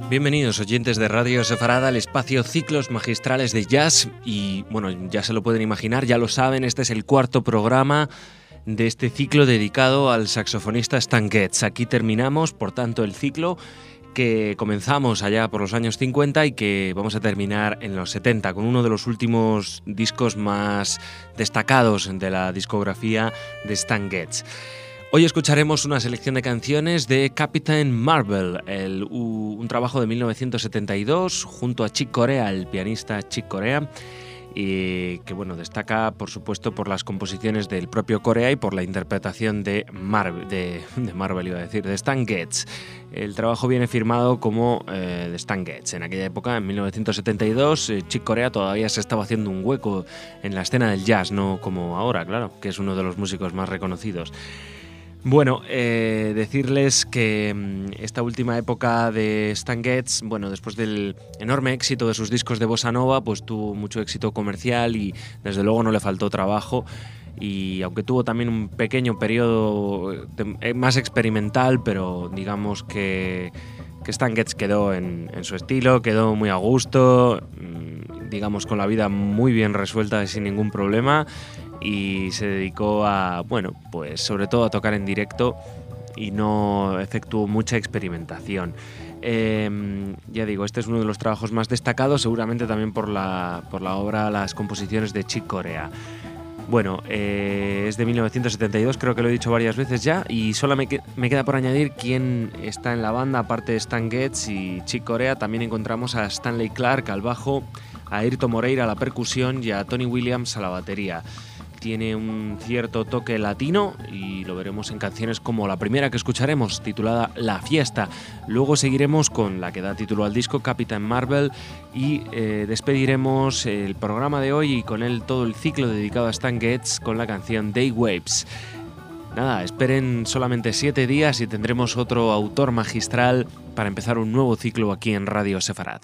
Bienvenidos oyentes de Radio Sefarad al espacio Ciclos Magistrales de Jazz y bueno, ya se lo pueden imaginar, ya lo saben, este es el cuarto programa de este ciclo dedicado al saxofonista Stan Getz. Aquí terminamos, por tanto, el ciclo que comenzamos allá por los años 50 y que vamos a terminar en los 70 con uno de los últimos discos más destacados de la discografía de Stan Getz. Hoy escucharemos una selección de canciones de Captain Marvel, un trabajo de 1972 junto a Chick Corea, el pianista Chick Corea, y que bueno, destaca por supuesto por las composiciones del propio Corea y por la interpretación de Stan Getz. El trabajo viene firmado como de Stan Getz. En aquella época, en 1972, Chick Corea todavía se estaba haciendo un hueco en la escena del jazz, no como ahora, claro, que es uno de los músicos más reconocidos. Bueno, decirles que esta última época de Stan Getz, bueno, después del enorme éxito de sus discos de bossa nova, pues tuvo mucho éxito comercial y desde luego no le faltó trabajo. Y aunque tuvo también un pequeño periodo más experimental, pero digamos que Stan Getz quedó en su estilo, quedó muy a gusto, digamos con la vida muy bien resuelta y sin ningún problema. Y se dedicó a, bueno, pues sobre todo a tocar en directo y no efectuó mucha experimentación. Ya digo, este es uno de los trabajos más destacados, seguramente también por la obra, las composiciones de Chick Corea. Bueno, es de 1972, creo que lo he dicho varias veces ya, y solo me queda por añadir quién está en la banda, aparte de Stan Getz y Chick Corea. También encontramos a Stanley Clarke al bajo, a Airto Moreira a la percusión y a Tony Williams a la batería. Tiene un cierto toque latino y lo veremos en canciones como la primera que escucharemos, titulada La Fiesta. Luego seguiremos con la que da título al disco, Captain Marvel, y despediremos el programa de hoy y con él todo el ciclo dedicado a Stan Getz con la canción Day Waves. Nada, esperen solamente 7 días y tendremos otro autor magistral para empezar un nuevo ciclo aquí en Radio Sefarad.